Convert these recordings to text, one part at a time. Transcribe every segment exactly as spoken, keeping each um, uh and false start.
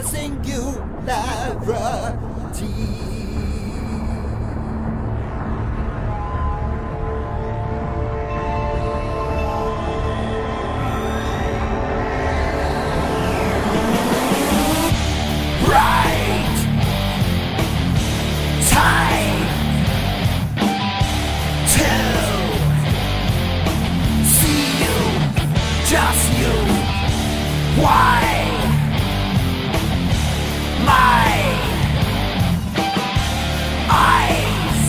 singularity. Just you. Why? My eyes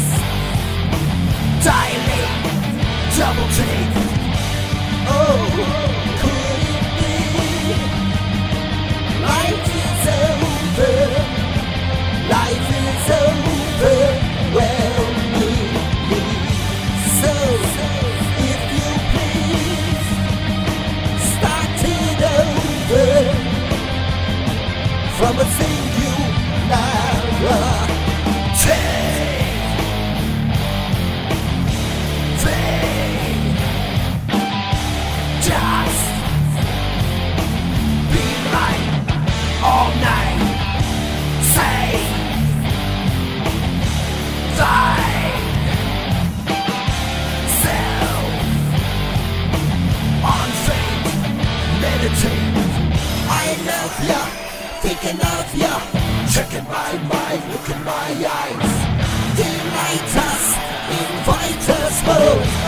dilate, double take. Oh, could it be? Life is over. Life is over. Well, me, me. So, if you please, start it over from a singularity. Thing. Just be right all night. Say thy self on faith, meditate. I love ya, thinking of ya, checking my mind, look in my eyes. Delight us, invite us home.